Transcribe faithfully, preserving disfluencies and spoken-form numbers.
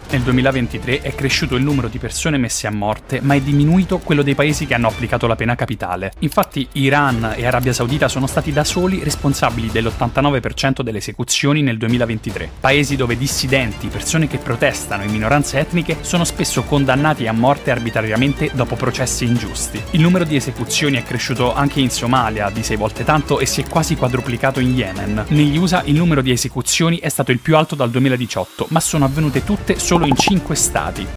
Nel duemilaventitré è cresciuto il numero di persone messe a morte, ma è diminuito quello dei paesi che hanno applicato la pena capitale. Infatti Iran e Arabia Saudita sono stati da soli responsabili dell'ottantanove per cento delle esecuzioni nel duemilaventitré. Paesi dove dissidenti, persone che protestano e minoranze etniche sono spesso condannati a morte arbitrariamente dopo processi ingiusti. Il numero di esecuzioni è cresciuto anche in Somalia, di sei volte tanto, e si è quasi quadruplicato in Yemen. Negli U S A il numero di esecuzioni è stato il più alto dal duemiladiciotto, ma sono avvenute tutte solo in cinque stati.